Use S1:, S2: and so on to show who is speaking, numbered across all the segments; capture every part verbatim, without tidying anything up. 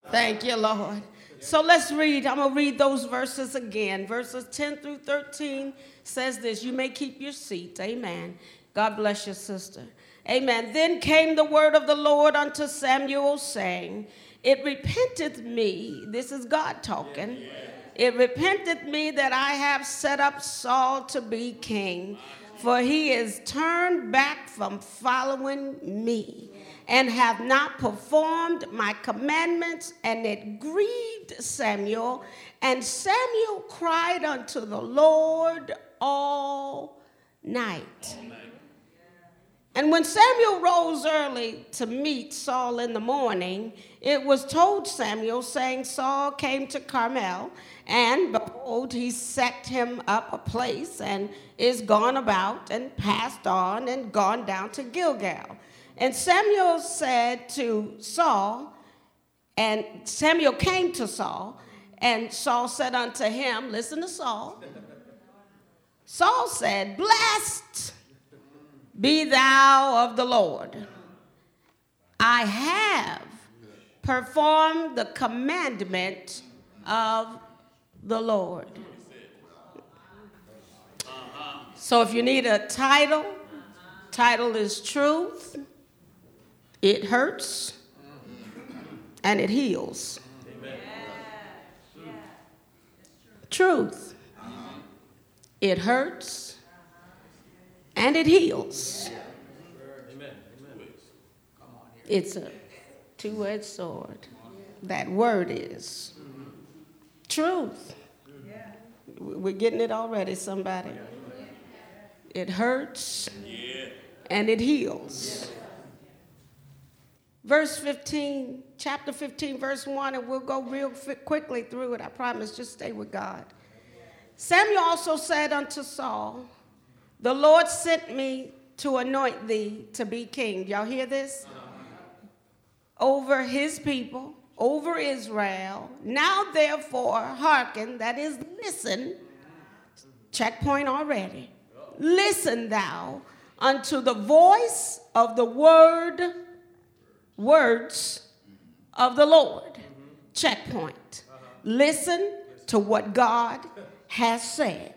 S1: Thank you, Lord. So let's read. I'm going to read those verses again. Verses ten through thirteen says this. You may keep your seat. Amen. God bless your sister. Amen. Then came the word of the Lord unto Samuel, saying, it repenteth me. This is God talking. It repenteth me that I have set up Saul to be king, for he is turned back from following me, and have not performed my commandments, and it grieved Samuel. And Samuel cried unto the Lord all night. And when Samuel rose early to meet Saul in the morning, it was told Samuel, saying, Saul came to Carmel, and behold, he set him up a place, and is gone about, and passed on, and gone down to Gilgal. And Samuel said to Saul, and Samuel came to Saul, and Saul said unto him, listen to Saul. Saul said, blessed be thou of the Lord. I have performed the commandment of the Lord. So if you need a title, title is Truth. It hurts, and it heals. Amen. Truth. It hurts, and it heals. It's a two-edged sword. That word is truth. We're getting it already, somebody. It hurts, and it heals. Verse fifteen, chapter fifteen, verse one, and we'll go real quickly through it, I promise. Just stay with God. Samuel also said unto Saul, the Lord sent me to anoint thee to be king. Y'all hear this? Over his people, over Israel. Now therefore, hearken, that is, listen. Checkpoint already. Listen thou unto the voice of the word words of the Lord. Checkpoint. Listen to what God has said.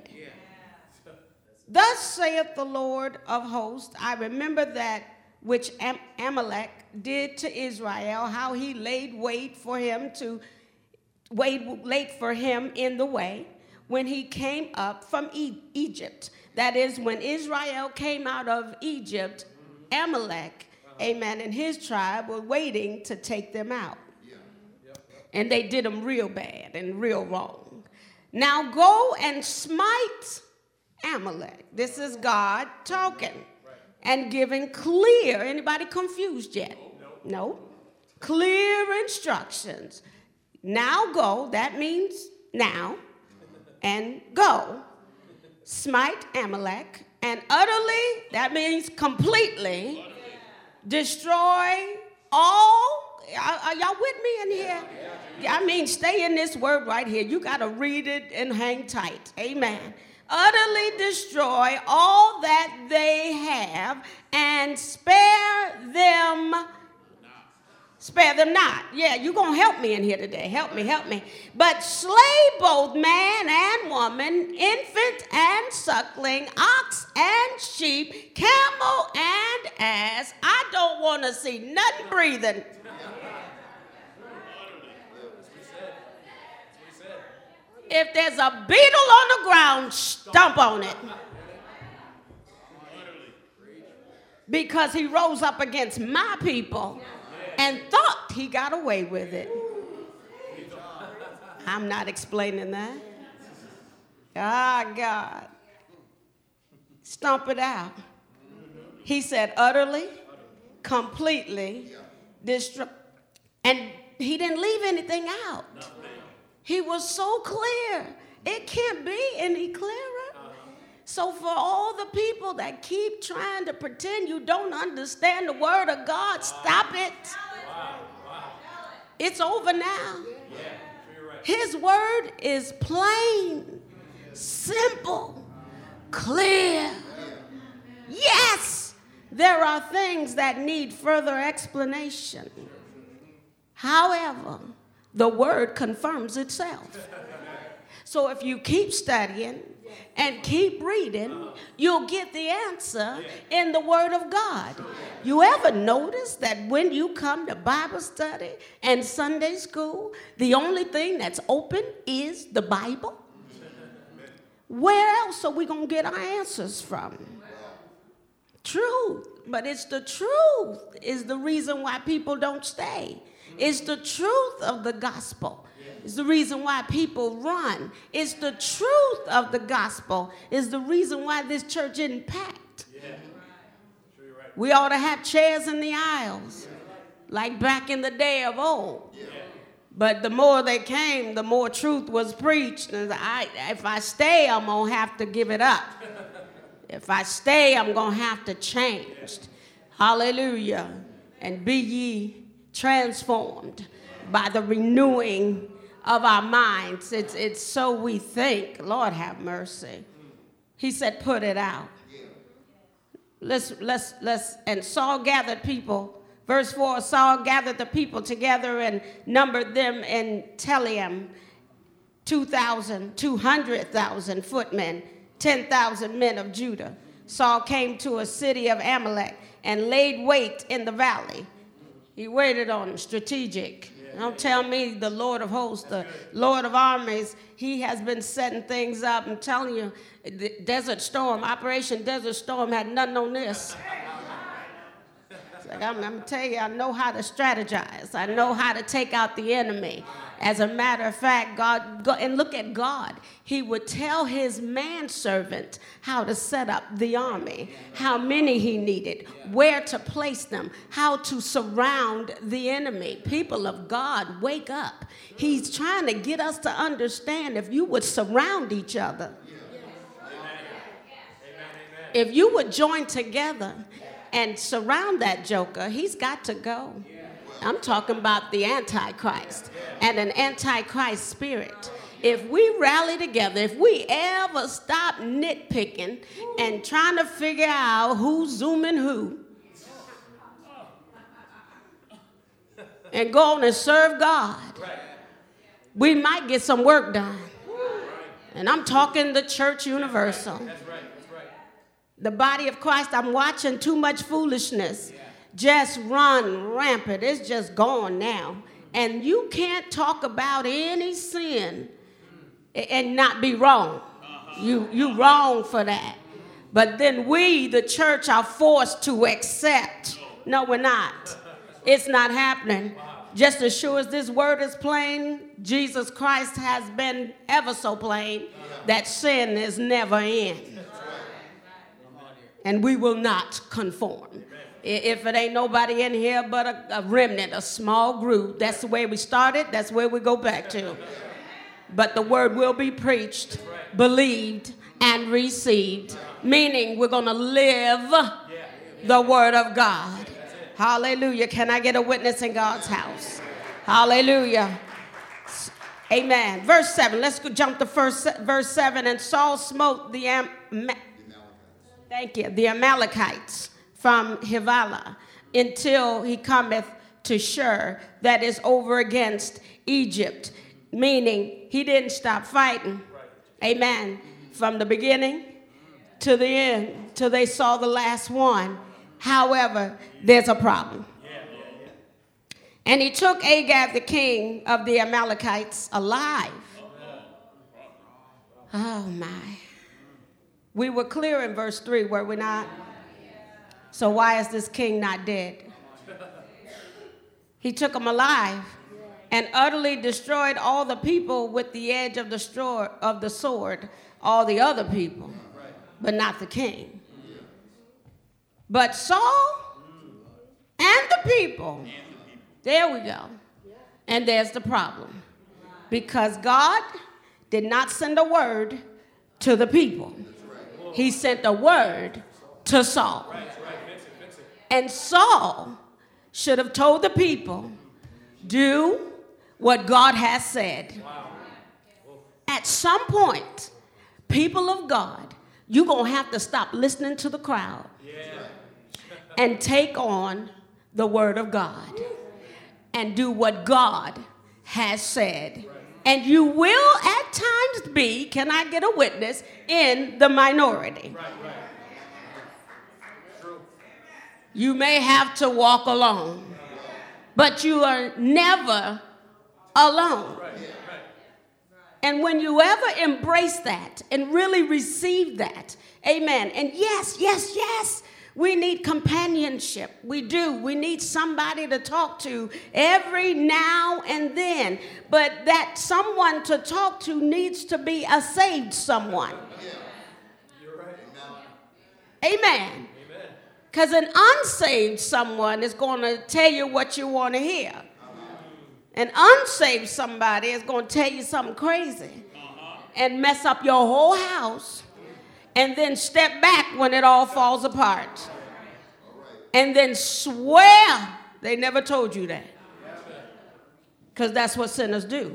S1: Thus saith the Lord of hosts, I remember that which Am- Amalek did to Israel, how he laid wait for him to wait late for him in the way when he came up from e- Egypt. That is, when Israel came out of Egypt, Amalek, amen, and his tribe were waiting to take them out. And they did them real bad and real wrong. Now go and smite Amalek. This is God talking and giving clear. Anybody confused yet? No. Clear instructions. Now go, that means now, and go. Smite Amalek, and utterly, that means completely, destroy all. Are, are y'all with me in here? I mean, stay in this word right here. You got to read it and hang tight. Amen. Utterly destroy all that they have and spare them. Spare them not. Yeah, you're going to help me in here today. Help me, help me. But slay both man and woman, infant and suckling, ox and sheep, camel and ass. I don't want to see nothing breathing. If there's a beetle on the ground, stomp on it. Because he rose up against my people and thought he got away with it. I'm not explaining that. Ah, God. Stomp it out. He said utterly, completely, destroy. And he didn't leave anything out. He was so clear. It can't be any clearer. So for all the people that keep trying to pretend you don't understand the word of God, stop it. It's over now. His word is plain, simple, clear. Yes, there are things that need further explanation. However, the word confirms itself. So if you keep studying and keep reading, you'll get the answer in the Word of God. You ever notice that when you come to Bible study and Sunday school, the only thing that's open is the Bible? Where else are we going to get our answers from? Truth. But it's the truth is the reason why people don't stay. It's the truth of the gospel. It's the reason why people run. It's the truth of the gospel. It's the reason why this church isn't packed. We ought to have chairs in the aisles, like back in the day of old. But the more they came, the more truth was preached. And I, if I stay, I'm going to have to give it up. If I stay, I'm going to have to change. Hallelujah. And be ye transformed by the renewing of our minds. It's, it's so we think. Lord have mercy. He said, put it out. Let's, let's, let's, and Saul gathered people. Verse four, Saul gathered the people together and numbered them in Telaim, two thousand, two hundred thousand footmen, ten thousand men of Judah. Saul came to a city of Amalek and laid wait in the valley. He waited on them, strategic. Don't tell me the Lord of hosts, the Lord of armies, he has been setting things up. I'm telling you, the Desert Storm, Operation Desert Storm had nothing on this. It's like, I'm, I'm going to tell you, I know how to strategize. I know how to take out the enemy. As a matter of fact, God, God, and look at God. He would tell his manservant how to set up the army, how many he needed, where to place them, how to surround the enemy. People of God, wake up. He's trying to get us to understand if you would surround each other, if you would join together and surround that joker, he's got to go. I'm talking about the Antichrist and an Antichrist spirit. If we rally together, if we ever stop nitpicking and trying to figure out who's zooming who, and go on and serve God, we might get some work done. And I'm talking the church universal. The body of Christ, I'm watching too much foolishness just run rampant. It's just gone now. And you can't talk about any sin and not be wrong. You, you wrong for that. But then we, the church, are forced to accept. No, we're not. It's not happening. Just as sure as this word is plain, Jesus Christ has been ever so plain that sin is never in. And we will not conform. If it ain't nobody in here but a, a remnant, a small group, that's the way we started, that's where we go back to. But the word will be preached, believed, and received, meaning we're going to live the word of God. Hallelujah. Can I get a witness in God's house? Hallelujah. Amen. Verse seven. Let's go jump to first verse seven. And Saul smote the Am- Thank you, the Amalekites from Havilah until he cometh to Shur, that is over against Egypt, meaning he didn't stop fighting. Right. Amen. From the beginning to the end, till they saw the last one. However, there's a problem. Yeah, yeah, yeah. And he took Agag, the king of the Amalekites, alive. Oh, my. We were clear in verse three, were we not? So why is this king not dead? He took him alive and utterly destroyed all the people with the edge of the, straw, of the sword, all the other people, but not the king. But Saul and the people, there we go. And there's the problem. Because God did not send a word to the people. He sent a word to Saul. And Saul should have told the people, do what God has said. At some point, people of God, you're going to have to stop listening to the crowd and take on the word of God and do what God has said. And you will at times be, can I get a witness, in the minority.
S2: Right, right. True.
S1: You may have to walk alone, but you are never alone.
S2: Right, right.
S1: And when you ever embrace that and really receive that, amen. And yes, yes, yes, we need companionship. We do. We need somebody to talk to every now and then. But that someone to talk to needs to be a saved someone.
S2: You're right.
S1: Amen. Because an unsaved someone is going to tell you what you want to hear. An unsaved somebody is going to tell you something crazy and mess up your whole house. And then step back when it all falls apart. And then swear they never told you that. Because that's what sinners do.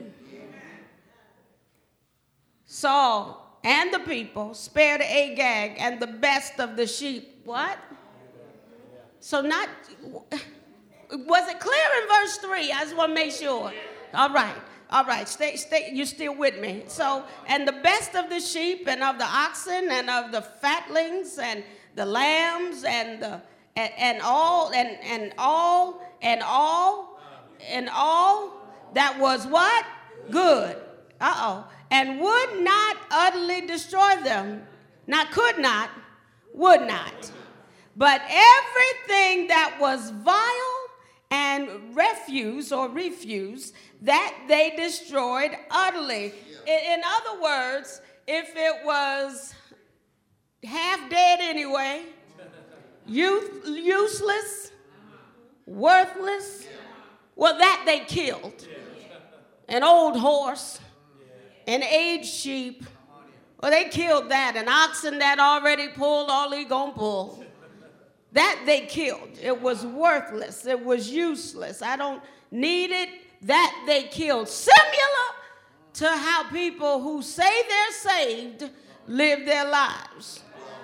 S1: Saul and the people spared Agag and the best of the sheep. What? So not, was it clear in verse three? I just want to make sure. All right. All right, stay, stay, you're still with me. So, and the best of the sheep and of the oxen and of the fatlings and the lambs and the and, and all and and all and all and all that was what? Good. Uh-oh. And would not utterly destroy them. Not could not, would not. But everything that was vile and refuse or refuse, that they destroyed utterly. In, in other words, if it was half dead anyway, youth, useless, worthless, well, that they killed. An old horse, an aged sheep, well, they killed that. An oxen that already pulled all he gonna pull. That they killed. It was worthless. It was useless. I don't need it. That they killed. Similar to how people who say they're saved live their lives.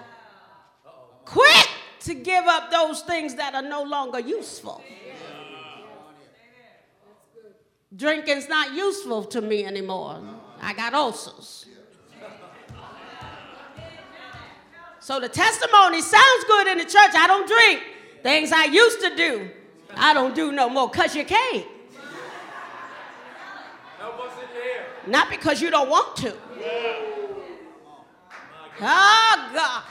S1: Quick to give up those things that are no longer useful. Drinking's not useful to me anymore. I got ulcers. So the testimony sounds good in the church. I don't drink. Things I used to do, I don't do no more because you can't.
S2: Help us in here.
S1: Not because you don't want to. Oh, God.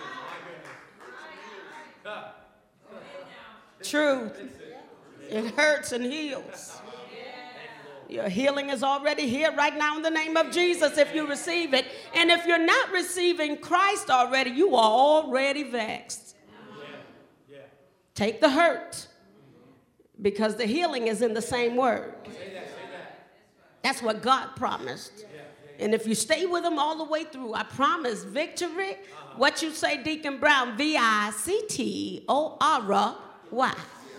S1: Truth. It hurts and heals. Your healing is already here right now in the name of Jesus if you receive it. And if you're not receiving Christ already, you are already vexed. Yeah. Yeah. Take the hurt because the healing is in the same word. Say that, say that. That's what God promised. Yeah. Yeah. And if you stay with him all the way through, I promise victory. Uh-huh. What you say, Deacon Brown, V I C T O R Y.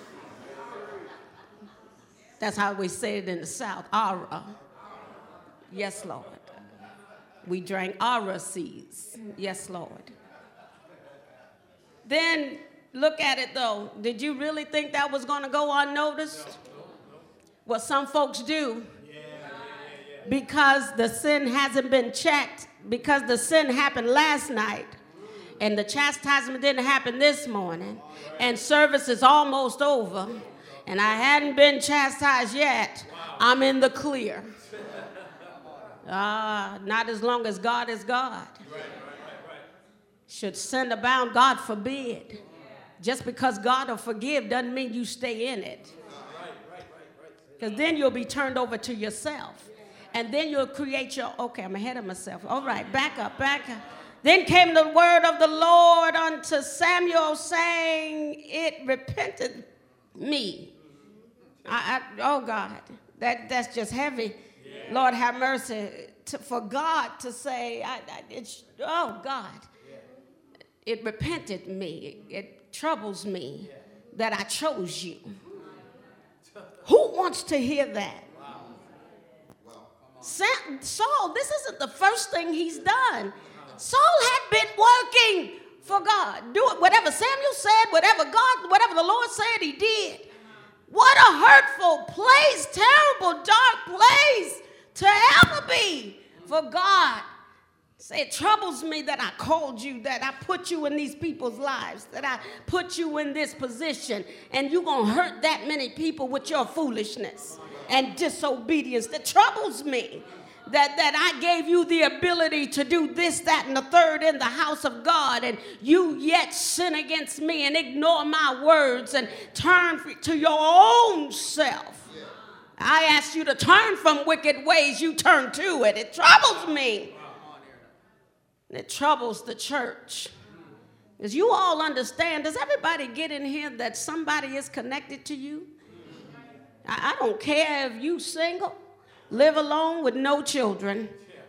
S1: That's how we say it in the South, Ara. Yes, Lord. We drank Ara seeds. Yes, Lord. Then look at it, though. Did you really think that was going to go unnoticed? Well, some folks do. Because the sin hasn't been checked, because the sin happened last night, and the chastisement didn't happen this morning, and service is almost over, and I hadn't been chastised yet, I'm in the clear. Ah, uh, not as long as God is God. Right, right, right, right. Should sin abound, God forbid. Just because God will forgive doesn't mean you stay in it. Because then you'll be turned over to yourself. And then you'll create your, okay, I'm ahead of myself. All right, back up, back up. Then came the word of the Lord unto Samuel, saying, it repented me. I, I, oh, God, that, that's just heavy. Yeah. Lord, have mercy. To, for God to say, I, I, it's, oh, God, yeah. It repented me. It, it troubles me yeah. that I chose you. Who wants to hear that? Wow. Wow. Sam, Saul, this isn't the first thing he's done. Saul had been working for God. Do it. Whatever Samuel said, whatever God, whatever the Lord said, he did. What a hurtful place, terrible, dark place to ever be for God. Say, it troubles me that I called you, that I put you in these people's lives, that I put you in this position, and you're going to hurt that many people with your foolishness and disobedience. That troubles me. That, that I gave you the ability to do this, that, and the third in the house of God, and you yet sin against me and ignore my words and turn to your own self. I asked you to turn from wicked ways. You turn to it. It troubles me. It troubles the church. As you all understand, does everybody get in here that somebody is connected to you? I, I don't care if you single, live alone with no children,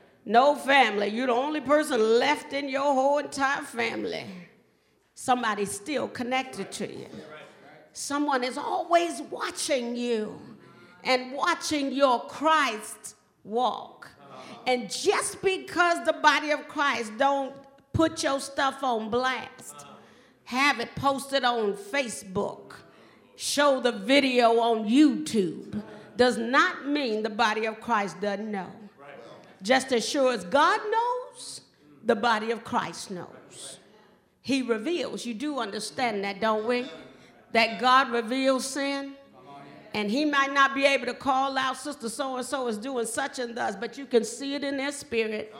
S1: no family. You're the only person left in your whole entire family. Somebody's still connected to you. Someone is always watching you and watching your Christ walk. And just because the body of Christ don't put your stuff on blast, have it posted on Facebook, show the video on YouTube, does not mean the body of Christ doesn't know. Just as sure as God knows, the body of Christ knows. He reveals. You do understand that, don't we? That God reveals sin. And he might not be able to call out sister so-and-so is doing such and thus, but you can see it in their spirit.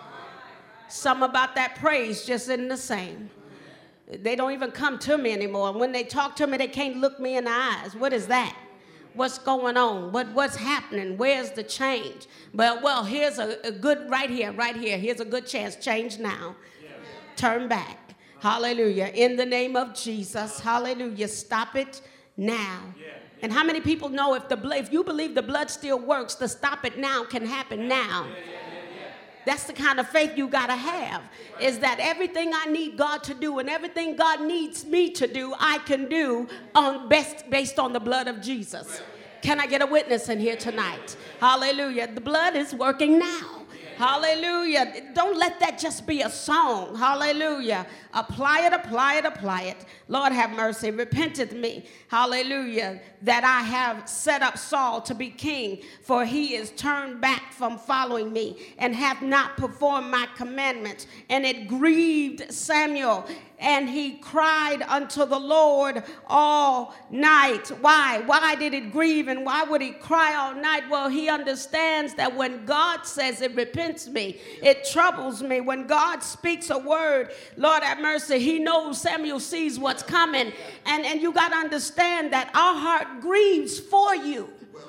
S1: Some about that praise just isn't the same. They don't even come to me anymore. And when they talk to me, they can't look me in the eyes. What is that? What's going on? What, what's happening? Where's the change? But, well, here's a, a good, right here, right here. Here's a good chance. Change now. Turn back. Hallelujah. In the name of Jesus. Hallelujah. Stop it now. And how many people know if the if you believe the blood still works, the stop it now can happen now? That's the kind of faith you got to have, is that everything I need God to do and everything God needs me to do, I can do on best based on the blood of Jesus. Can I get a witness in here tonight? Hallelujah. The blood is working now. Hallelujah. Don't let that just be a song. Hallelujah. Apply it, apply it, apply it. Lord have mercy. Repenteth me. Hallelujah. That I have set up Saul to be king, for he is turned back from following me and hath not performed my commandments. And it grieved Samuel, and he cried unto the Lord all night. Why? Why did it grieve, and why would he cry all night? Well, he understands that when God says it repents me, it troubles me. When God speaks a word, Lord have mercy, he knows Samuel sees what's coming. And, and you got to understand that our heart grieves for you.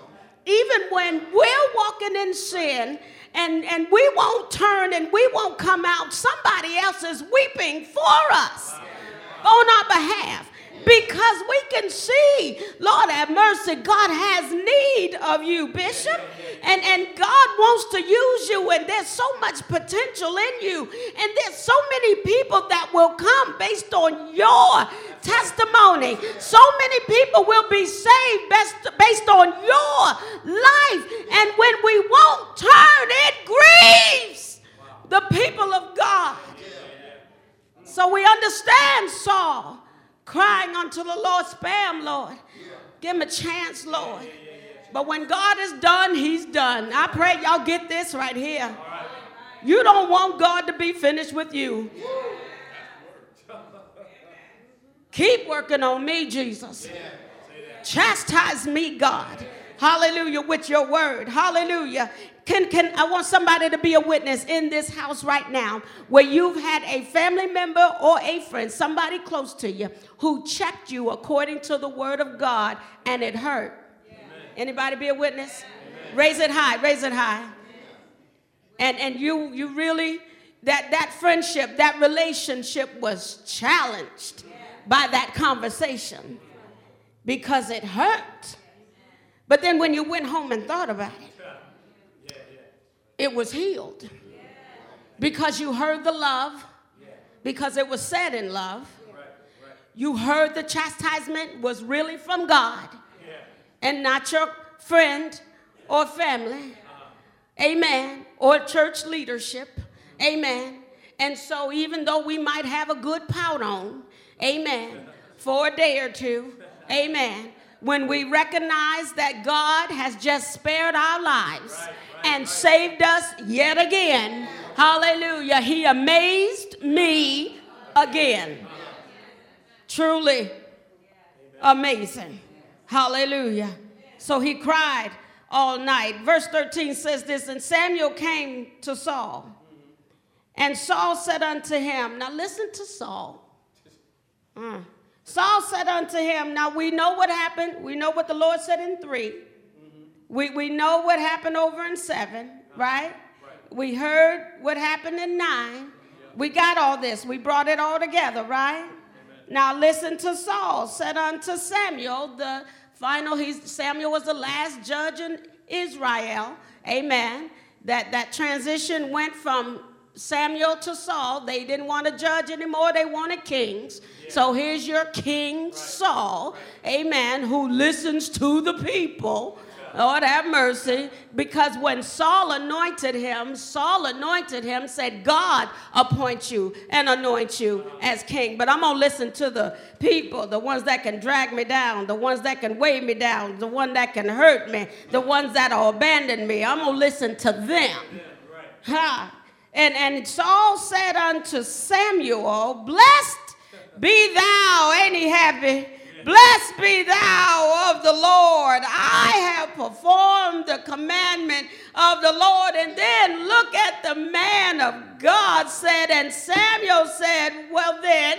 S1: Even when we're walking in sin, And, and we won't turn and we won't come out, somebody else is weeping for us on our behalf, because we can see, Lord have mercy, God has need of you, Bishop, and, and God wants to use you, and there's so much potential in you, and there's so many people that will come based on your testimony. So many people will be saved based, based on your life, and when we won't turn, it grieves the people of God. So we understand Saul crying unto the Lord, spare him, Lord. Give him a chance, Lord. But when God is done, he's done. I pray y'all get this right here. You don't want God to be finished with you. Keep working on me, Jesus. Chastise me, God. Hallelujah, with your word. Hallelujah. Can, can, I want somebody to be a witness in this house right now where you've had a family member or a friend, somebody close to you, who checked you according to the word of God and it hurt. Amen. Anybody be a witness? Amen. Raise it high, raise it high. And, and you, you really, that, that friendship, that relationship was challenged by that conversation because it hurt. But then when you went home and thought about it, it was healed because you heard the love, because it was said in love. You heard the chastisement was really from God and not your friend or family. Amen. Or church leadership. Amen. And so even though we might have a good pout on, amen, for a day or two, amen, when we recognize that God has just spared our lives
S2: Right, right,
S1: and
S2: right.
S1: saved us yet again. Hallelujah. He amazed me again. Truly amazing. Hallelujah. So he cried all night. Verse thirteen says this, and Samuel came to Saul. And Saul said unto him, now listen to Saul. Uh, Saul said unto him, now we know what happened. We know what the Lord said in three. Mm-hmm. We, we know what happened over in seven, right? Right? We heard what happened in nine. Yeah. We got all this. We brought it all together, right? Amen. Now listen to Saul said unto Samuel, the final, he's, Samuel was the last judge in Israel. Amen. That, that transition went from Samuel to Saul. They didn't want to judge anymore. They wanted kings. Yeah. So here's your king, right. Saul, right. Amen, who listens to the people. Yeah. Lord have mercy. Because when Saul anointed him, Saul anointed him, said, God appoint you and anoint you as king. But I'm going to listen to the people, the ones that can drag me down, the ones that can weigh me down, the one that can hurt me, the ones that will abandon me. I'm going to listen to them. Yeah, right. Ha. And, and Saul said unto Samuel, blessed be thou, ain't he happy? Blessed be thou of the Lord. I have performed the commandment of the Lord. And then look at the man of God said, and Samuel said, well then,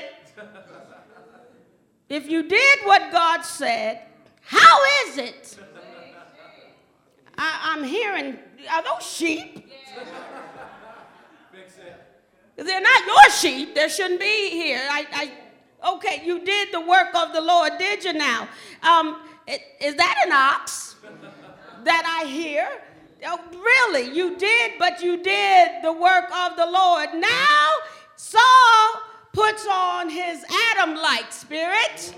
S1: if you did what God said, how is it? I, I'm hearing, are those sheep? They're not your sheep. They shouldn't be here. I, I, okay, you did the work of the Lord, did you now? Um, is that an ox that I hear? Oh, really, you did, but you did the work of the Lord. Now, Saul puts on his Adam-like spirit.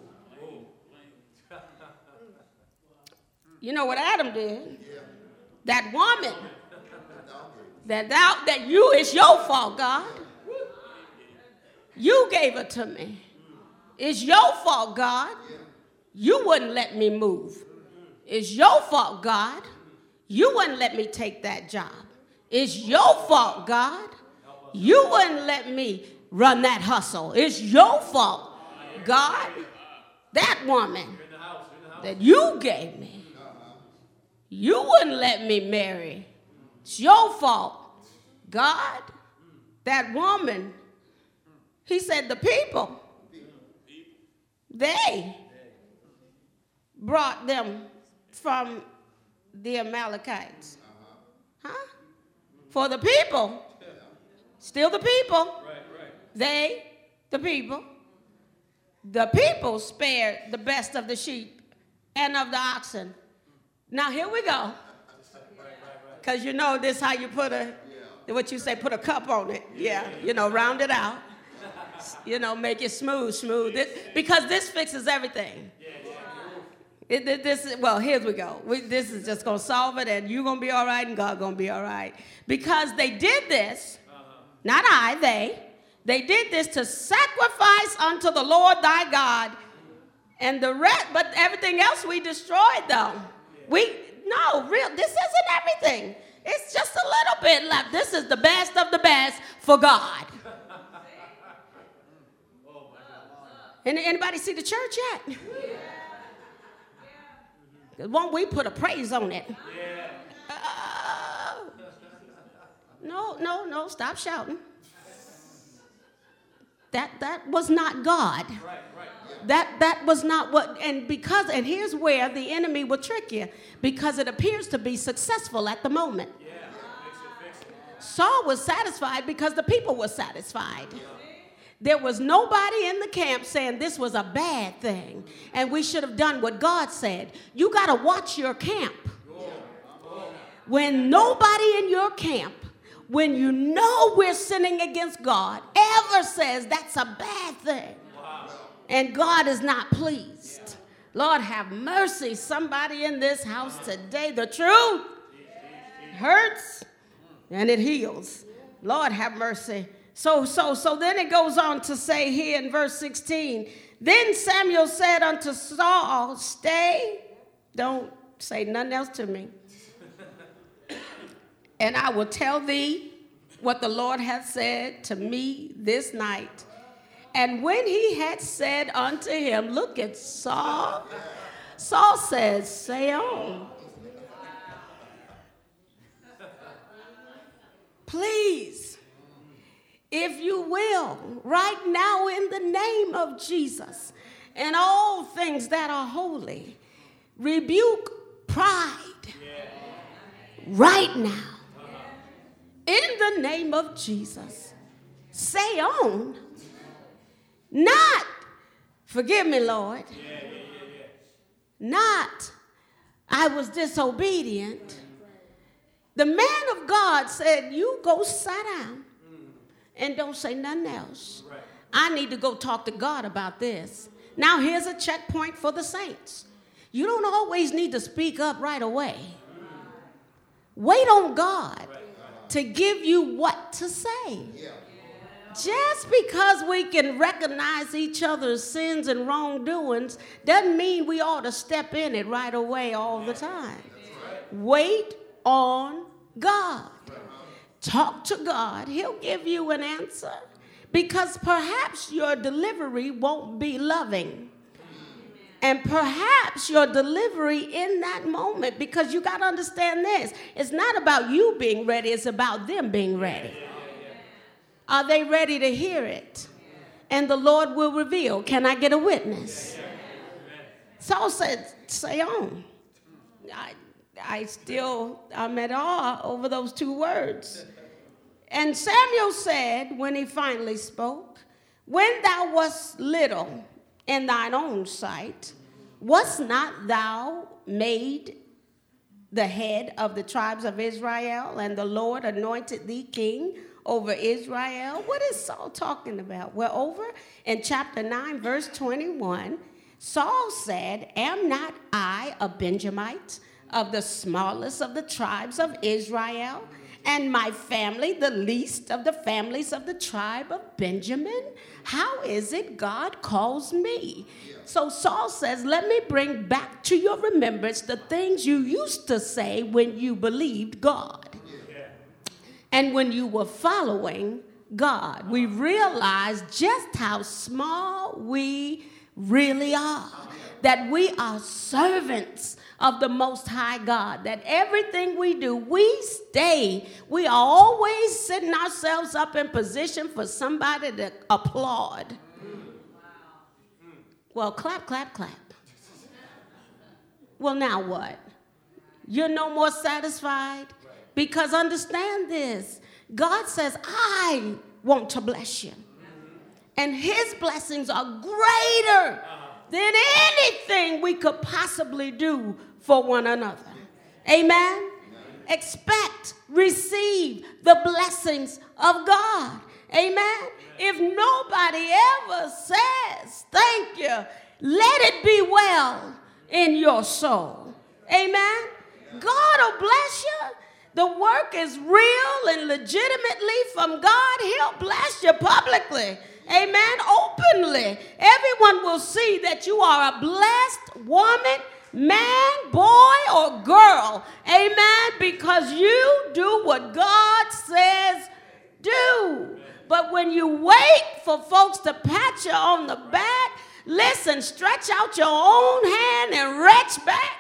S1: You know what Adam did? That woman. That thou, that you, it's your fault, God. You gave it to me. It's your fault, God. You wouldn't let me move. It's your fault, God. You wouldn't let me take that job. It's your fault, God. You wouldn't let me run that hustle. It's your fault, God. That woman that you gave me, you wouldn't let me marry. It's your fault, God. That woman, he said the people, they brought them from the Amalekites. Huh? For the people, still the people, they, the people, the people spared the best of the sheep and of the oxen. Now here we go. Because you know this how you put a, what you say, put a cup on it. Yeah, you know, round it out. You know, make it smooth, smooth. This, because this fixes everything. It, it, this, well, here we go. We, this is just going to solve it, and you're going to be all right, and God's going to be all right. Because they did this, not I, they. They did this to sacrifice unto the Lord thy God. And the rest, but everything else we destroyed, though. We... No, real. This isn't everything. It's just a little bit left. This is the best of the best for God. And anybody see the church yet? Won't we put a praise on it? Uh, no, no, no. Stop shouting. That that was not God. That that was not what, and because, and here's where the enemy will trick you, because it appears to be successful at the moment. Yeah. Fix it, fix it. Saul was satisfied because the people were satisfied. Yeah. There was nobody in the camp saying this was a bad thing and we should have done what God said. You got to watch your camp. When nobody in your camp, when you know we're sinning against God, ever says that's a bad thing. And God is not pleased. Lord, have mercy. Somebody in this house today, the truth hurts and it heals. Lord, have mercy. So, so, so then it goes on to say here in verse sixteen, Then Samuel said unto Saul, stay, don't say nothing else to me, and I will tell thee what the Lord hath said to me this night. And when he had said unto him, look at Saul, Saul says, say on. Please, if you will, right now in the name of Jesus and all things that are holy, rebuke pride right now. In the name of Jesus, say on. Not, forgive me, Lord, not, I was disobedient. The man of God said, you go sit down and don't say nothing else. I need to go talk to God about this. Now here's a checkpoint for the saints. You don't always need to speak up right away. Wait on God to give you what to say. Just because we can recognize each other's sins and wrongdoings doesn't mean we ought to step in it right away all the time. Wait on God. Talk to God. He'll give you an answer, because perhaps your delivery won't be loving. And perhaps your delivery in that moment, because you got to understand this, it's not about you being ready, it's about them being ready. Are they ready to hear it? And the Lord will reveal. Can I get a witness? Saul said, say on. I, I still, I'm at awe over those two words. And Samuel said, when he finally spoke, when thou wast little in thine own sight, wast not thou made the head of the tribes of Israel, and the Lord anointed thee king over Israel? What is Saul talking about? Well, over in chapter nine, verse twenty-one, Saul said, am not I a Benjamite of the smallest of the tribes of Israel, and my family the least of the families of the tribe of Benjamin? How is it God calls me? So Saul says, let me bring back to your remembrance the things you used to say when you believed God. And when you were following God, we realized just how small we really are. That we are servants of the Most High God. That everything we do, we stay. We are always setting ourselves up in position for somebody to applaud. Well, clap, clap, clap. Well, now what? You're no more satisfied? Because understand this, God says, I want to bless you. And his blessings are greater than anything we could possibly do for one another. Amen? Expect, receive the blessings of God. Amen? If nobody ever says thank you, let it be well in your soul. Amen? God will bless you. The work is real and legitimately from God. He'll bless you publicly. Amen. Openly. Everyone will see that you are a blessed woman, man, boy, or girl. Amen. Because you do what God says do. But when you wait for folks to pat you on the back, listen, stretch out your own hand and reach back.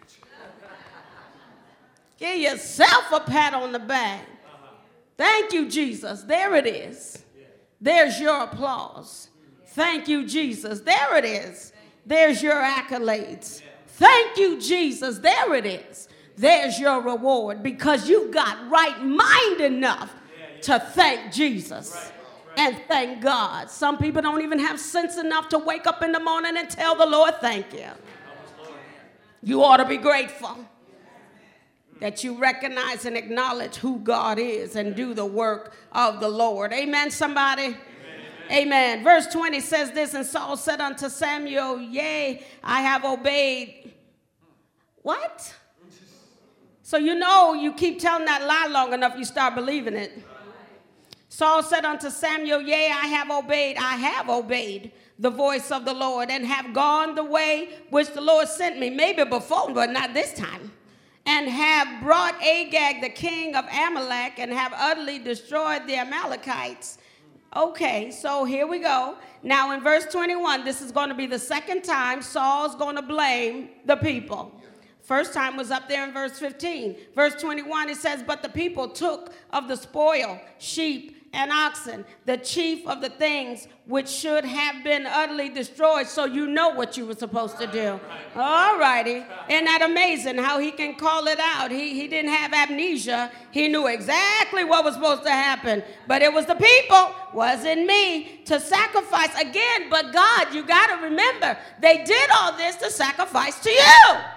S1: Give yourself a pat on the back. Thank you, Jesus. There it is. There's your applause. Thank you, Jesus. There it is. There's your accolades. Thank you, Jesus. There it is. There's your reward, because you got right mind enough to thank Jesus and thank God. Some people don't even have sense enough to wake up in the morning and tell the Lord thank you. You ought to be grateful that you recognize and acknowledge who God is and do the work of the Lord. Amen, somebody? Amen. Amen. Verse twenty says this, and Saul said unto Samuel, yea, I have obeyed. What? So you know you keep telling that lie long enough, you start believing it. Saul said unto Samuel, yea, I have obeyed. I have obeyed the voice of the Lord and have gone the way which the Lord sent me. Maybe before, but not this time. And have brought Agag, the king of Amalek, and have utterly destroyed the Amalekites. Okay, so here we go. Now in verse twenty-one, this is going to be the second time Saul's going to blame the people. First time was up there in verse fifteen. Verse twenty-one, it says, but the people took of the spoil, sheep and oxen, the chief of the things which should have been utterly destroyed. So you know what you were supposed to do. All righty. Isn't that amazing how he can call it out? He, he didn't have amnesia. He knew exactly what was supposed to happen. But it was the people, wasn't me, to sacrifice again. But God, you got to remember, they did all this to sacrifice to you. I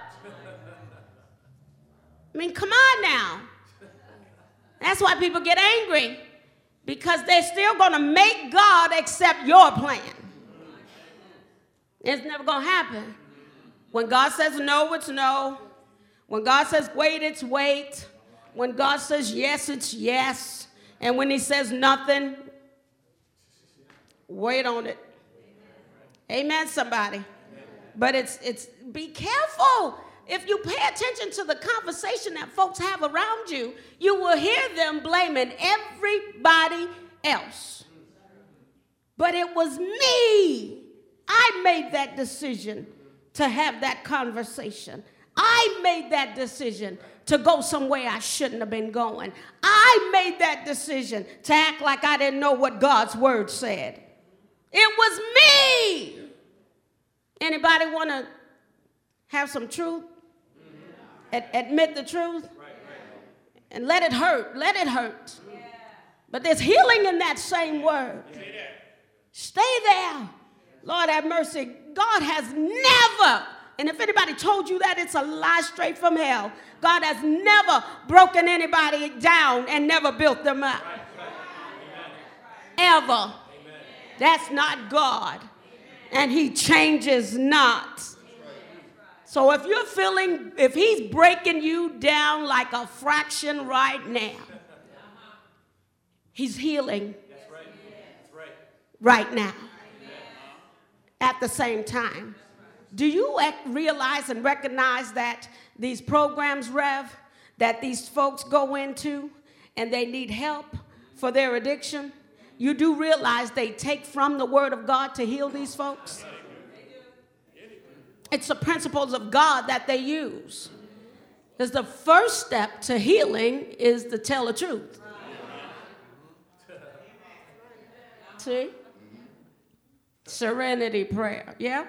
S1: mean, come on now. That's why people get angry. Because they're still going to make God accept your plan. It's never going to happen. When God says no, it's no. When God says wait, it's wait. When God says yes, it's yes. And when he says nothing, wait on it. Amen, somebody. But it's it's be careful. If you pay attention to the conversation that folks have around you, you will hear them blaming everybody else. But it was me. I made that decision to have that conversation. I made that decision to go somewhere I shouldn't have been going. I made that decision to act like I didn't know what God's word said. It was me. Anybody want to have some truth? Ad- admit the truth? And let it hurt. Let it hurt. But there's healing in that same word. Stay there. Lord have mercy. God has never, and if anybody told you that, it's a lie straight from hell. God has never broken anybody down and never built them up. Ever. That's not God. And he changes not. So if you're feeling, if he's breaking you down like a fraction right now, he's healing right now at the same time. Do you realize and recognize that these programs, Rev, that these folks go into and they need help for their addiction? You do realize they take from the word of God to heal these folks? It's the principles of God that they use. Because the first step to healing is to tell the truth. See? Serenity prayer. Yeah?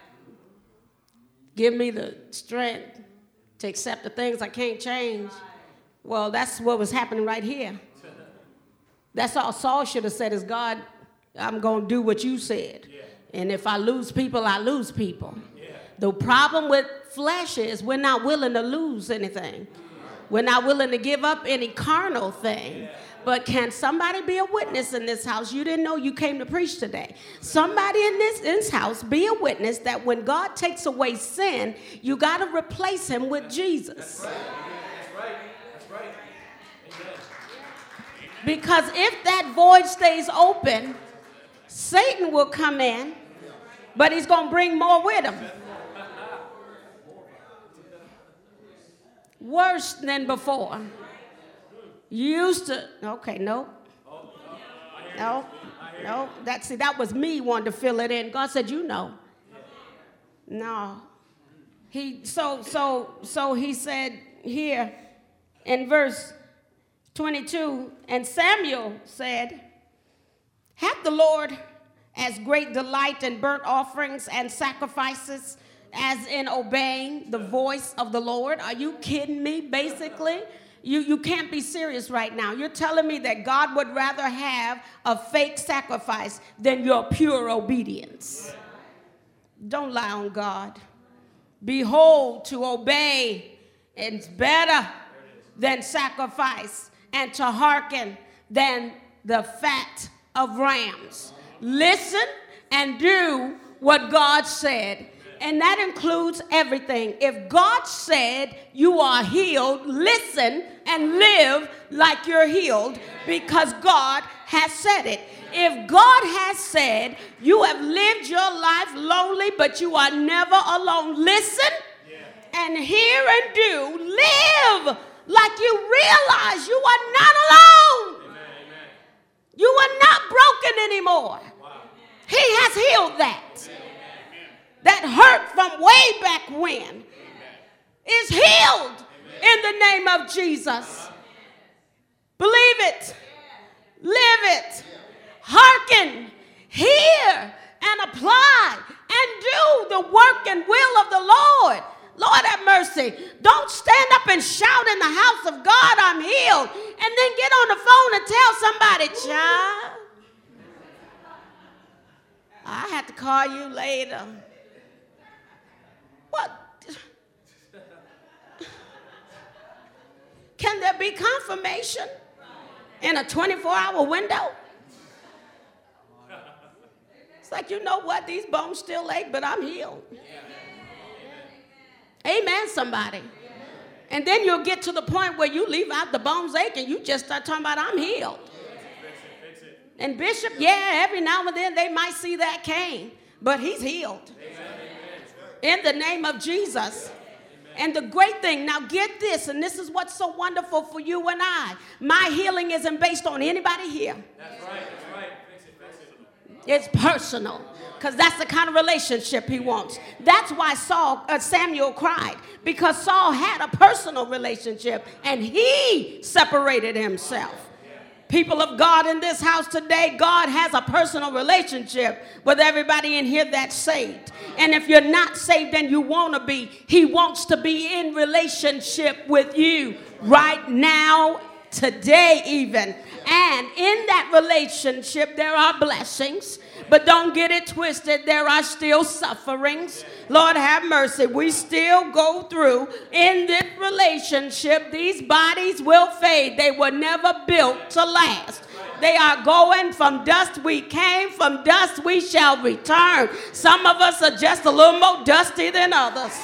S1: Give me the strength to accept the things I can't change. Well, that's what was happening right here. That's all Saul should have said is, God, I'm going to do what you said. And if I lose people, I lose people. The problem with flesh is we're not willing to lose anything. We're not willing to give up any carnal thing. But can somebody be a witness in this house? You didn't know you came to preach today. Somebody in this, in this house be a witness that when God takes away sin, you got to replace him with Jesus. That's right. That's right. That's right. Amen. Because if that void stays open, Satan will come in, but he's going to bring more with him. Worse than before. You used to, okay, no. No, no. That, see, that was me wanting to fill it in. God said, you know. No. He, so, so, so he said here in verse twenty-two, and Samuel said, hath the Lord as great delight in burnt offerings and sacrifices as in obeying the voice of the Lord? Are you kidding me, basically? You, you can't be serious right now. You're telling me that God would rather have a fake sacrifice than your pure obedience. Don't lie on God. Behold, to obey is better than sacrifice, and to hearken than the fat of rams. Listen and do what God said. And that includes everything. If God said you are healed, listen and live like you're healed because God has said it. If God has said you have lived your life lonely, but you are never alone, listen and hear and do. Live like you realize you are not alone. Amen, amen. You are not broken anymore. Wow. He has healed that. Amen. That hurt from way back when amen. Is healed amen. In the name of Jesus. Amen. Believe it. Live it. Hearken, hear, and apply, and do the work and will of the Lord. Lord have mercy. Don't stand up and shout in the house of God, I'm healed, and then get on the phone and tell somebody, child, I have to call you later. What? Can there be confirmation in a twenty-four hour window? It's like, you know what? These bones still ache, but I'm healed. Amen, somebody. And then you'll get to the point where you leave out the bones aching. You just start talking about, I'm healed. And Bishop, yeah, every now and then they might see that cane, but he's healed. In the name of Jesus. And the great thing, now get this, and this is what's so wonderful for you and I. My healing isn't based on anybody here. That's right, that's right. Fix it, fix it. It's personal. Because that's the kind of relationship he wants. That's why Saul, uh, Samuel cried. Because Saul had a personal relationship and he separated himself. People of God in this house today, God has a personal relationship with everybody in here that's saved. And if you're not saved and you want to be, he wants to be in relationship with you right now, today even. And in that relationship, there are blessings. But don't get it twisted. There are still sufferings. Lord have mercy. We still go through in this relationship. These bodies will fade. They were never built to last. They are going from dust we came, from dust we shall return. Some of us are just a little more dusty than others.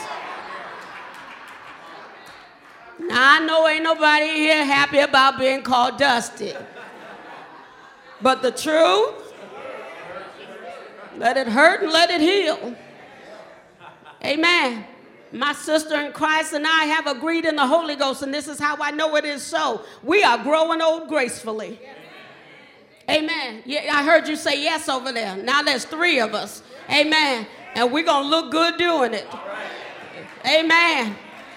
S1: Now, I know ain't nobody here happy about being called dusty. But the truth, let it hurt and let it heal. Amen. My sister in Christ and I have agreed in the Holy Ghost, and this is how I know it is so. We are growing old gracefully. Amen. Yeah, I heard you say yes over there. Now there's three of us. Amen. And we're going to look good doing it. Amen.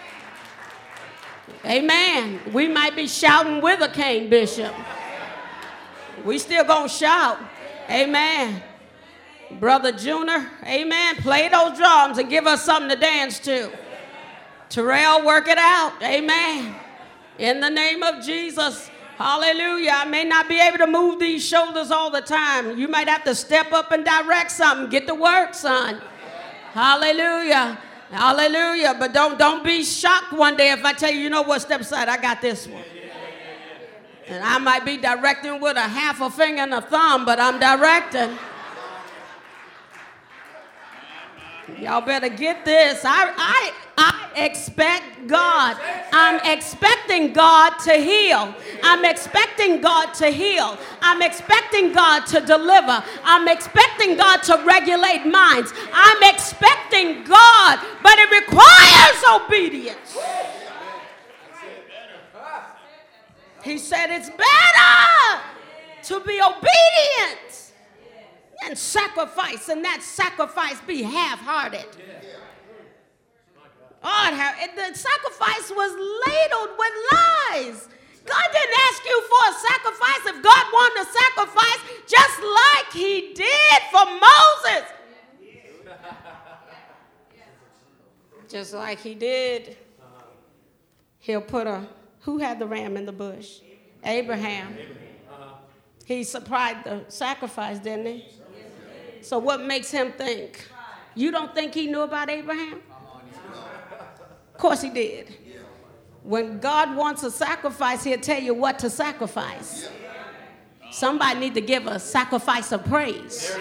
S1: Amen. We might be shouting with a cane, Bishop. We still going to shout. Amen. Brother Junior, amen, play those drums and give us something to dance to. Terrell, work it out. Amen. In the name of Jesus. Hallelujah. I may not be able to move these shoulders all the time. You might have to step up and direct something. Get to work, son. Hallelujah. Hallelujah. But don't, don't be shocked one day if I tell you, you know what, step aside, I got this one. And I might be directing with a half a finger and a thumb, but I'm directing. Y'all better get this. I, I, I expect God. I'm expecting God to heal. I'm expecting God to heal. I'm expecting God to deliver. I'm expecting God to regulate minds. I'm expecting God, but it requires obedience. He said it's better to be obedient and sacrifice, and that sacrifice be half-hearted. Oh, the sacrifice was ladled with lies. God didn't ask you for a sacrifice if God wanted a sacrifice, just like he did for Moses. Just like he did. He'll put a, who had the ram in the bush? Abraham. He supplied the sacrifice, didn't he? So what makes him think? You don't think he knew about Abraham? Of course he did. When God wants a sacrifice, he'll tell you what to sacrifice. Somebody need to give a sacrifice of praise.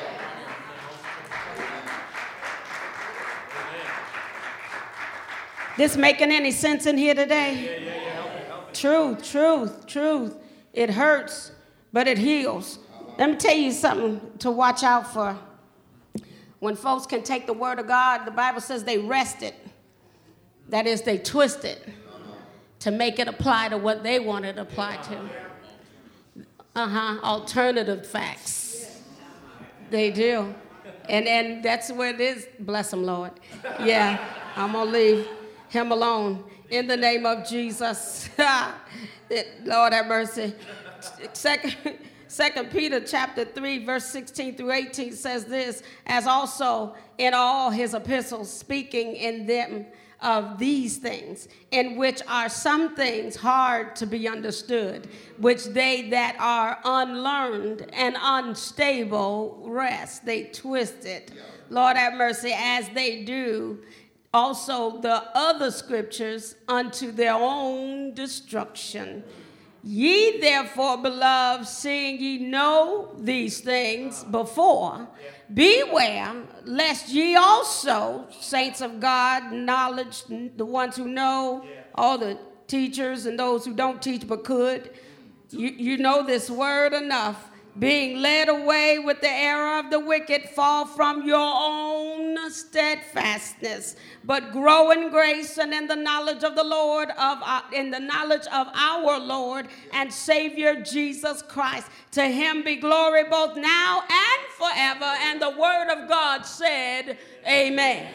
S1: This making any sense in here today? Truth, truth, truth. It hurts, but it heals. Let me tell you something to watch out for. When folks can take the word of God, the Bible says they wrest it. That is, they twist it to make it apply to what they want it to apply to. Uh-huh, alternative facts. They do. And and that's where it is. Bless them, Lord. Yeah, I'm going to leave him alone. In the name of Jesus. Lord have mercy. Second, Second Peter chapter three, verse sixteen through eighteen says this, as also in all his epistles, speaking in them of these things, in which are some things hard to be understood, which they that are unlearned and unstable wrest. They twist it. Lord have mercy, as they do also the other scriptures unto their own destruction. Ye therefore, beloved, seeing ye know these things before, beware lest ye also, saints of God, knowledge, the ones who know, all the teachers and those who don't teach but could, you, you know this word enough, being led away with the error of the wicked, fall from your own steadfastness, but grow in grace and in the knowledge of the Lord, of our, in the knowledge of our Lord and Savior Jesus Christ. To him be glory both now and forever. And the word of God said, amen.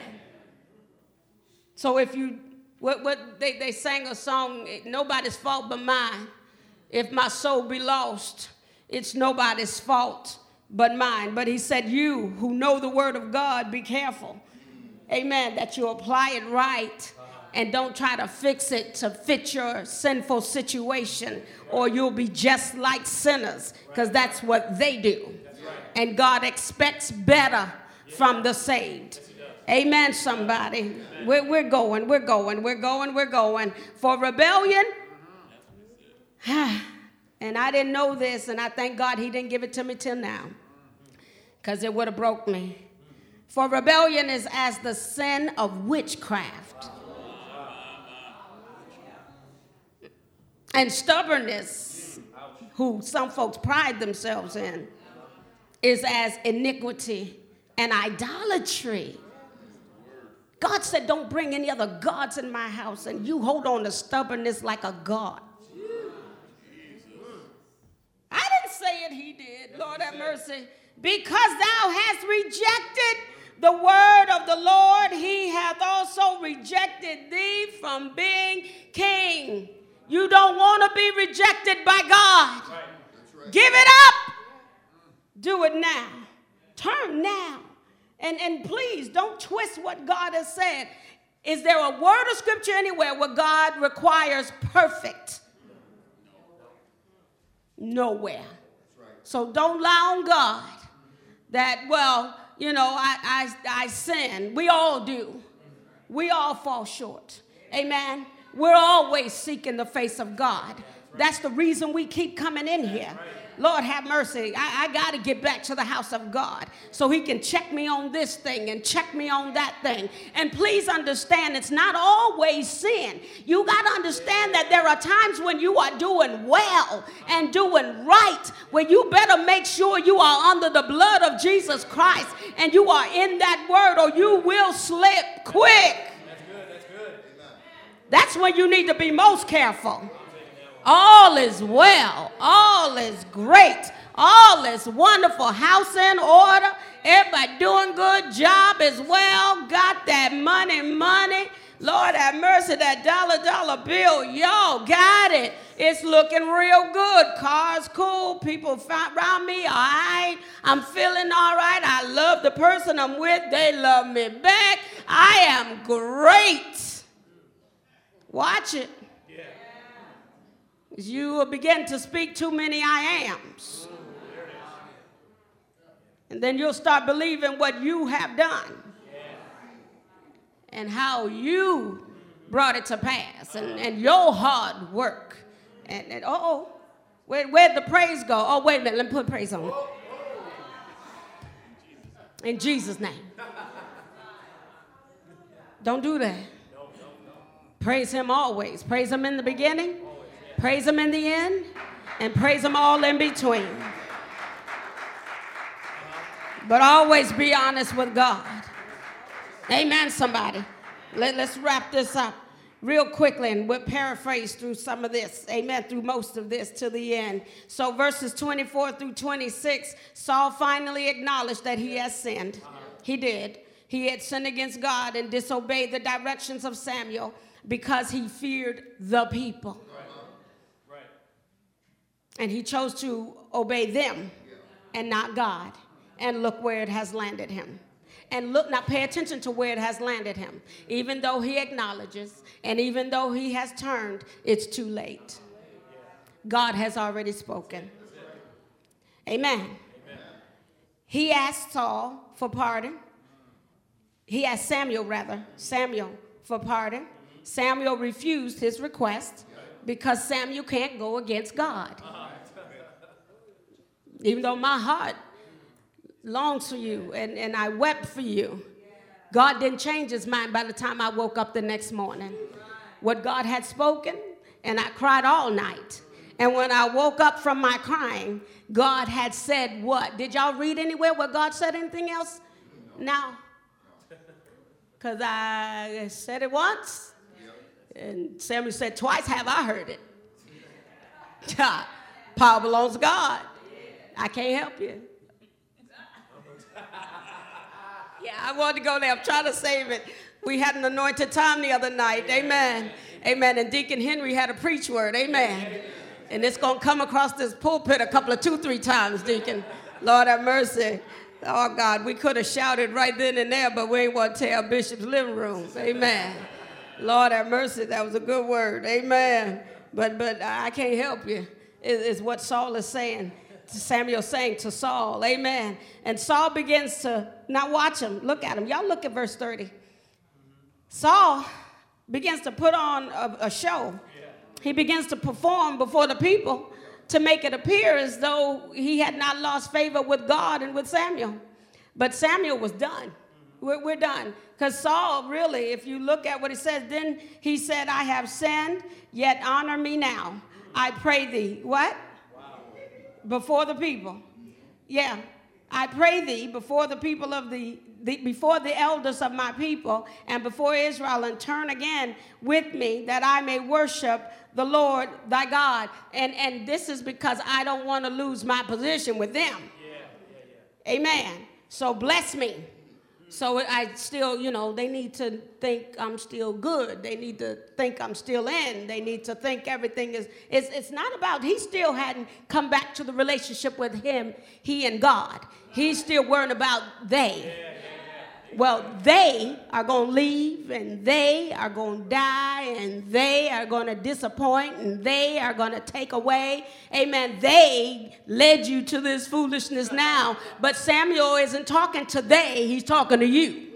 S1: So if you, what, what they, they sang a song, nobody's fault but mine. If my soul be lost, it's nobody's fault but mine. But he said, you who know the word of God, be careful. Amen. That you apply it right and don't try to fix it to fit your sinful situation, or you'll be just like sinners, because that's what they do. And God expects better from the saved. Amen, somebody. We're, we're going, we're going, we're going, we're going. For rebellion, and I didn't know this, and I thank God he didn't give it to me till now, because it would have broke me. For rebellion is as the sin of witchcraft. And stubbornness, who some folks pride themselves in, is as iniquity and idolatry. God said, don't bring any other gods in my house, and you hold on to stubbornness like a god. I didn't say it, he did. Lord have mercy. Because thou hast rejected the word of the Lord, he hath also rejected thee from being king. You don't want to be rejected by God. Right. Right. Give it up. Do it now. Turn now. And, and please don't twist what God has said. Is there a word of scripture anywhere where God requires perfect? Nowhere. Right. So don't lie on God that, well, you know, I, I, I sin. We all do. We all fall short. Amen. We're always seeking the face of God. That's the reason we keep coming in here. Lord have mercy. I, I got to get back to the house of God so he can check me on this thing and check me on that thing. And please understand, it's not always sin. You got to understand that there are times when you are doing well and doing right, where you better make sure you are under the blood of Jesus Christ and you are in that word, or you will slip quick. That's when you need to be most careful. All is well. All is great. All is wonderful. House in order. Everybody doing good. Job is well. Got that money, money. Lord have mercy, that dollar, dollar bill. Y'all got it. It's looking real good. Car's cool. People around me, all right. I'm feeling all right. I love the person I'm with. They love me back. I am great. Watch it. Yeah. You will begin to speak too many I ams. And then you'll start believing what you have done. Yeah. And how you brought it to pass. And, and your hard work. And, and uh-oh, where, where'd the praise go? Oh, wait a minute. Let me put praise on it. In Jesus' name. Don't do that. Praise him always. Praise him in the beginning, praise him in the end, and praise him all in between. But always be honest with God. Amen, somebody. Let, let's wrap this up real quickly, and we'll paraphrase through some of this. Amen, through most of this to the end. So verses twenty-four through twenty-six, Saul finally acknowledged that he has sinned. He did. He had sinned against God and disobeyed the directions of Samuel because he feared the people. Right. Right. And he chose to obey them and not God. And look where it has landed him. And look, now pay attention to where it has landed him. Even though he acknowledges and even though he has turned, it's too late. God has already spoken. Amen. Amen. He asked Saul for pardon. He asked Samuel, rather, Samuel for pardon. Samuel refused his request because Samuel can't go against God. Even though my heart longs for you and, and I wept for you, God didn't change his mind by the time I woke up the next morning. What God had spoken, and I cried all night. And when I woke up from my crying, God had said what? Did y'all read anywhere where God said anything else? No. Because I said it once, and Samuel said twice, have I heard it? Power belongs to God. I can't help you. Yeah, I wanted to go there. I'm trying to save it. We had an anointed time the other night. Amen. Amen. And Deacon Henry had a preach word. Amen. And it's going to come across this pulpit a couple of two, three times, Deacon. Lord have mercy. Oh, God, we could have shouted right then and there, but we ain't want to tell Bishop's living room. Amen. Lord have mercy. That was a good word. Amen. But but I can't help you. It's what Saul is saying. Samuel saying to Saul. Amen. And Saul begins to, now watch him. Look at him. Y'all look at verse thirty. Saul begins to put on a, a show. He begins to perform before the people to make it appear as though he had not lost favor with God and with Samuel. But Samuel was done. We're, we're done. Because Saul, really, if you look at what he says, then he said, I have sinned, yet honor me now. I pray thee. What? Wow. Before the people. Yeah. I pray thee before the people of the, the, before the elders of my people and before Israel, and turn again with me that I may worship the Lord thy God. And, and this is because I don't want to lose my position with them. Yeah, yeah, yeah. Amen. So bless me. So I still, you know, they need to think I'm still good. They need to think I'm still in. They need to think everything is, it's, it's not about, he still hadn't come back to the relationship with him, he and God. He's still worrying about they. Yeah, yeah, yeah. Well, they are going to leave, and they are going to die, and they are going to disappoint, and they are going to take away. Amen. They led you to this foolishness now. But Samuel isn't talking to they, he's talking to you.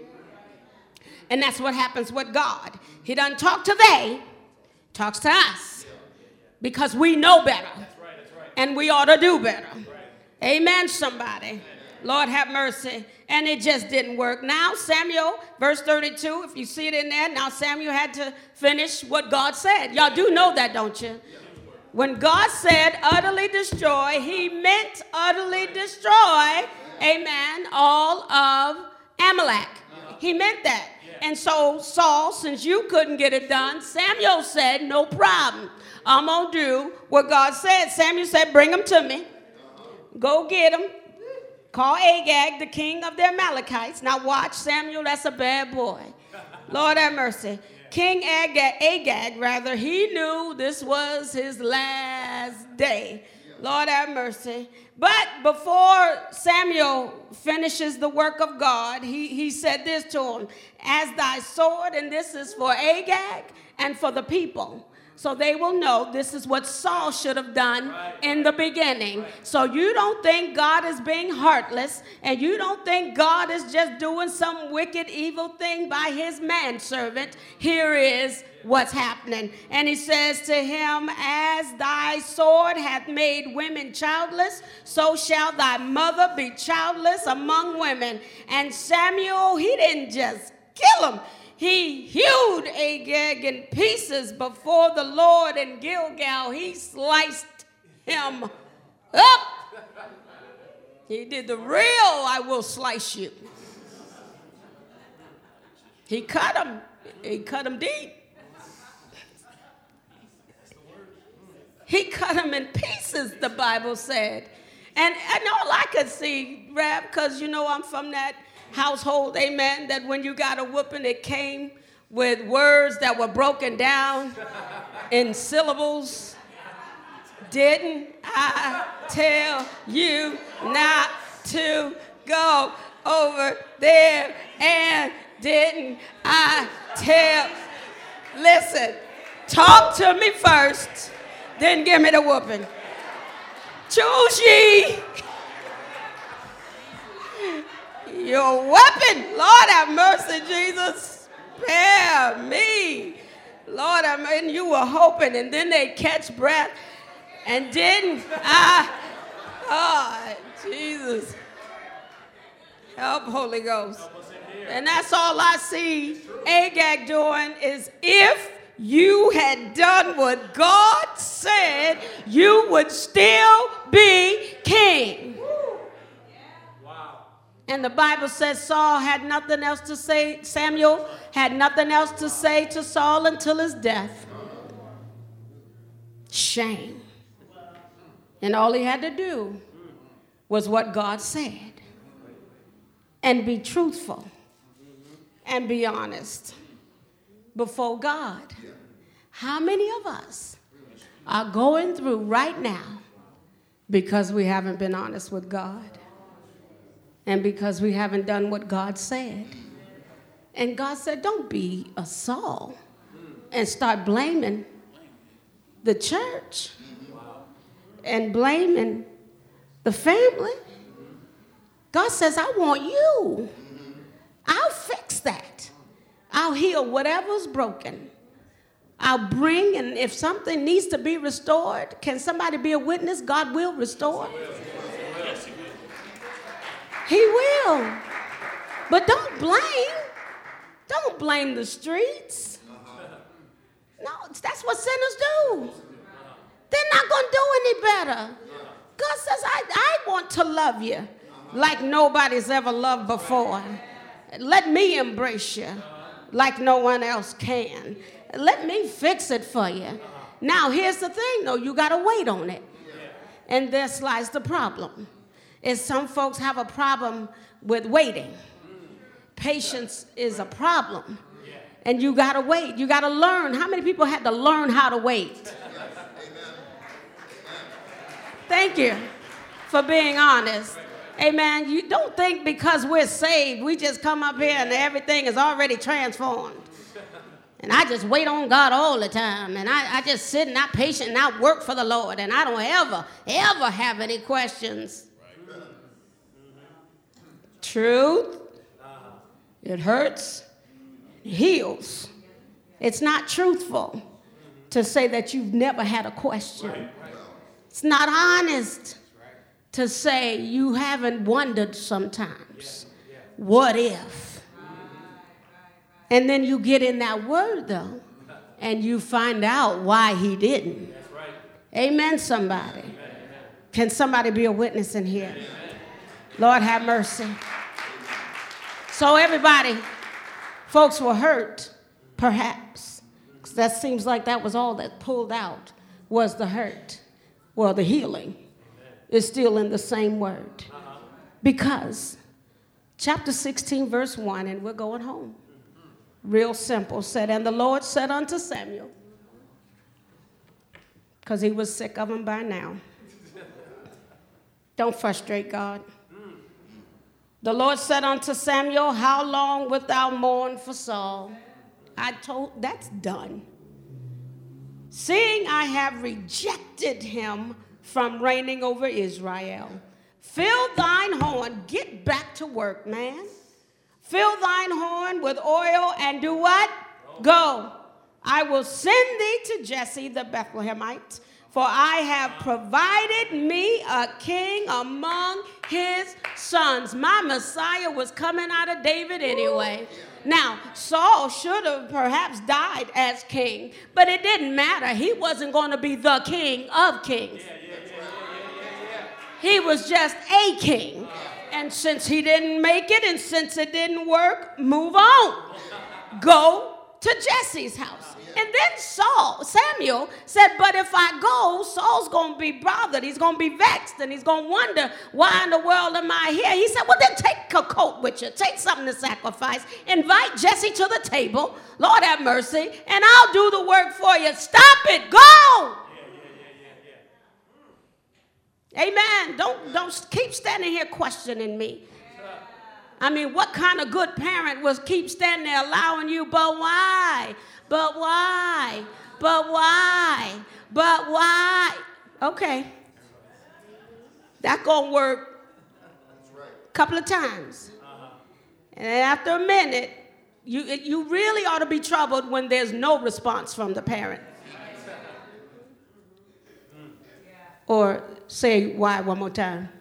S1: And that's what happens with God. He doesn't talk to they, talks to us. Because we know better. That's right, that's right. And we ought to do better. Right. Amen, somebody. Lord have mercy. And it just didn't work. Now Samuel, verse thirty-two, if you see it in there, now Samuel had to finish what God said. Y'all do know that, don't you? When God said utterly destroy, he meant utterly destroy, amen, all of Amalek. He meant that. And so Saul, since you couldn't get it done, Samuel said, no problem. I'm going to do what God said. Samuel said, bring him to me. Go get him. Call Agag, the king of the Amalekites. Now watch, Samuel, that's a bad boy. Lord have mercy. King Agag, Agag, rather, he knew this was his last day. Lord have mercy. But before Samuel finishes the work of God, he, he said this to him, as thy sword, and this is for Agag and for the people. So they will know this is what Saul should have done in the beginning. So you don't think God is being heartless, and you don't think God is just doing some wicked, evil thing by his manservant. Here is what's happening. And he says to him, as thy sword hath made women childless, so shall thy mother be childless among women. And Samuel, he didn't just kill him. He hewed Agag in pieces before the Lord in Gilgal. He sliced him up. He did the real I will slice you. He cut him. He cut him deep. He cut him in pieces, the Bible said. And, and all I could see, Rab, because you know I'm from that household, amen, that when you got a whooping, it came with words that were broken down in syllables. Didn't I tell you not to go over there? And didn't I tell? Listen, talk to me first, then give me the whooping. Choose ye your weapon. Lord have mercy, Jesus. Spare me. Lord, I mean, you were hoping, and then they catch breath. And didn't I? Oh, Jesus. Help, Holy Ghost. And that's all I see Agag doing is if you had done what God said, you would still be king. Wow. And the Bible says Saul had nothing else to say, Samuel had nothing else to say to Saul until his death. Shame. And all he had to do was what God said. And be truthful. And be honest before God. How many of us are going through right now because we haven't been honest with God? And because we haven't done what God said? And God said, don't be a Saul and start blaming the church. And blaming the family. God says, I want you. I'll fix that. I'll heal whatever's broken. I'll bring, and if something needs to be restored, can somebody be a witness? God will restore. He will. But don't blame. Don't blame the streets. No, that's what sinners do. They're not going to do any better. God says, I, I want to love you like nobody's ever loved before. Let me embrace you like no one else can. Let me fix it for you. Now, here's the thing, though. You got to wait on it. And there lies the problem. Is some folks have a problem with waiting. Patience is a problem. And you got to wait. You got to learn. How many people had to learn how to wait? Thank you for being honest. Amen. You don't think because we're saved, we just come up here and everything is already transformed. And I just wait on God all the time. And I, I just sit and I patient and I work for the Lord. And I don't ever, ever have any questions. Truth. It hurts. It heals. It's not truthful to say that you've never had a question. It's not honest to say you haven't wondered sometimes. What if? And then you get in that word, though, and you find out why he didn't. Amen, somebody. Can somebody be a witness in here? Lord, have mercy. So everybody, folks were hurt, perhaps. Because that seems like that was all that pulled out was the hurt. Well, the healing is still in the same word. Because chapter sixteen, verse one, and we're going home. Real simple. Said, and the Lord said unto Samuel, because he was sick of him by now. Don't frustrate God. The Lord said unto Samuel, how long wilt thou mourn for Saul? I told, that's done. Seeing I have rejected him from reigning over Israel. Fill thine horn. Get back to work, man. Fill thine horn with oil and do what? Go. I will send thee to Jesse the Bethlehemite, for I have provided me a king among his sons. My Messiah was coming out of David anyway. Now, Saul should have perhaps died as king, but it didn't matter. He wasn't going to be the king of kings. He was just a king. And since he didn't make it and since it didn't work, move on. Go to Jesse's house. And then Saul, Samuel said, but if I go, Saul's going to be bothered. He's going to be vexed and he's going to wonder, why in the world am I here? He said, well, then take a coat with you. Take something to sacrifice. Invite Jesse to the table. Lord have mercy. And I'll do the work for you. Stop it. Go. Yeah, yeah, yeah, yeah. Amen. Don't, don't keep standing here questioning me. I mean, what kind of good parent was keep standing there allowing you, but why? But why? But why? But why? Okay. That's going to work a couple of times. And after a minute, you, you really ought to be troubled when there's no response from the parent. Or say why one more time.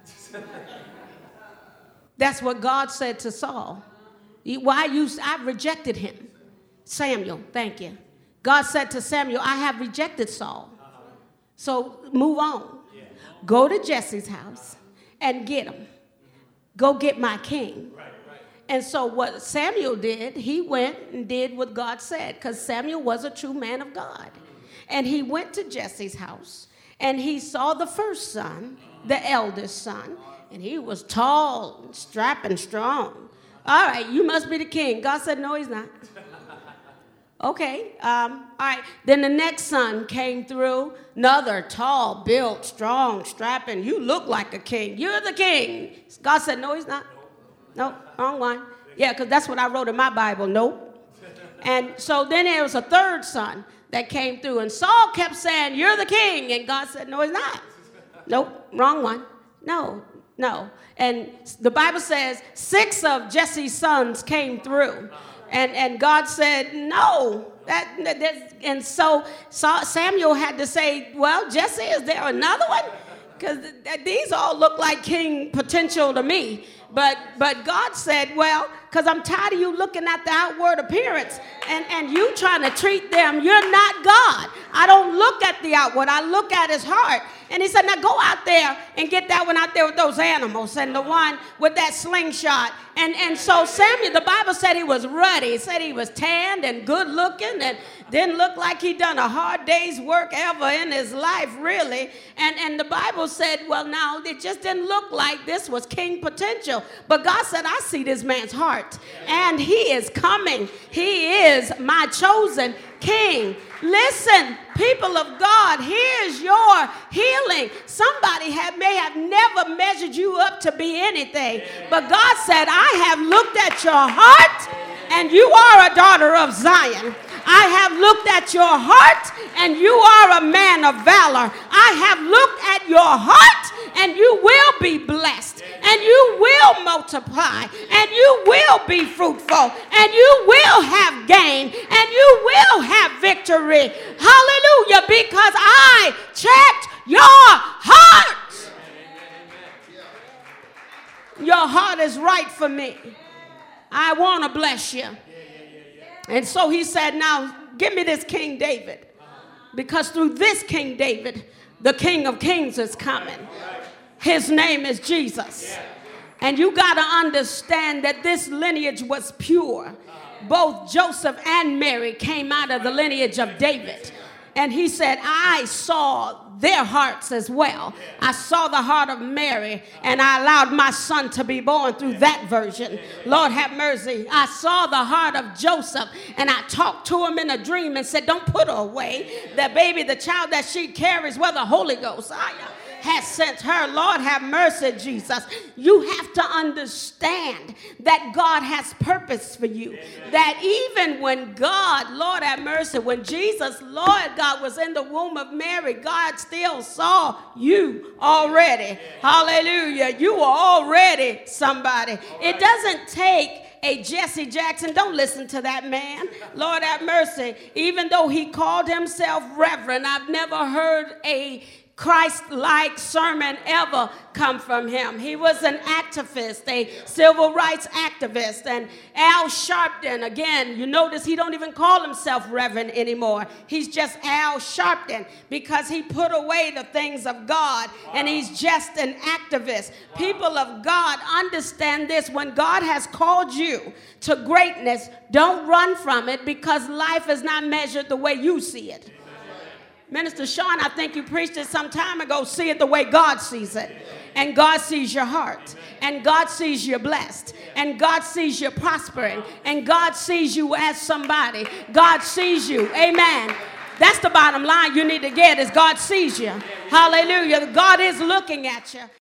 S1: That's what God said to Saul. Why you? I rejected him. Samuel, thank you. God said to Samuel, I have rejected Saul. So move on. Go to Jesse's house and get him. Go get my king. And so what Samuel did, he went and did what God said, because Samuel was a true man of God. And he went to Jesse's house and he saw the first son, the eldest son, and he was tall, strapping, strong. All right, you must be the king. God said, no, he's not. Okay, um, all right. Then the next son came through, another tall, built, strong, strapping. You look like a king. You're the king. God said, no, he's not. Nope, wrong one. Yeah, because that's what I wrote in my Bible. Nope. And so then there was a third son that came through, and Saul kept saying, you're the king. And God said, no, he's not. Nope, wrong one. No, no. And the Bible says six of Jesse's sons came through. And and God said, no. That, that, and so Samuel had to say, well, Jesse, is there another one? Because these all look like king potential to me. But but God said, well, because I'm tired of you looking at the outward appearance and, and you trying to treat them. You're not God. I don't look at the outward. I look at his heart. And he said, now go out there and get that one out there with those animals and the one with that slingshot. And, and so Samuel, the Bible said he was ruddy. It said he was tanned and good looking and didn't look like he'd done a hard day's work ever in his life, really. And, and the Bible said, well, now, it just didn't look like this was king potential. But God said, I see this man's heart. And he is coming. He is my chosen king. Listen, people of God, here's your healing. Somebody have, may have never measured you up to be anything. But God said, I have looked at your heart, and you are a daughter of Zion. I have looked at your heart, and you are a man of valor. I have looked at your heart, and you will be blessed, and you will multiply, and you will be fruitful, and you will have gain, and you will have victory. Hallelujah, because I checked your heart. Your heart is right for me. I want to bless you. And so he said, now give me this King David, because through this King David, the King of Kings is coming. His name is Jesus. And you got to understand that this lineage was pure. Both Joseph and Mary came out of the lineage of David. And he said, I saw their hearts as well. I saw the heart of Mary, and I allowed my son to be born through that version. Lord have mercy. I saw the heart of Joseph, and I talked to him in a dream and said, don't put her away. The baby, the child that she carries, well, the Holy Ghost has sent her. Lord have mercy, Jesus. You have to understand that God has purpose for you. That even when God, Lord have mercy, when Jesus, Lord God, was in the womb of Mary, God still saw you already. Hallelujah. You were already somebody. It doesn't take a Jesse Jackson. Don't listen to that man. Lord have mercy. Even though he called himself reverend, I've never heard a Christ-like sermon ever come from him. He was an activist, a civil rights activist. And Al Sharpton, again, you notice he don't even call himself Reverend anymore. He's just Al Sharpton because he put away the things of God, and he's just an activist. People of God, understand this. When God has called you to greatness, don't run from it, because life is not measured the way you see it. Minister Sean, I think you preached it some time ago. See it the way God sees it. And God sees your heart. And God sees you're blessed. And God sees you prospering. And God sees you as somebody. God sees you. Amen. That's the bottom line you need to get, is God sees you. Hallelujah. God is looking at you.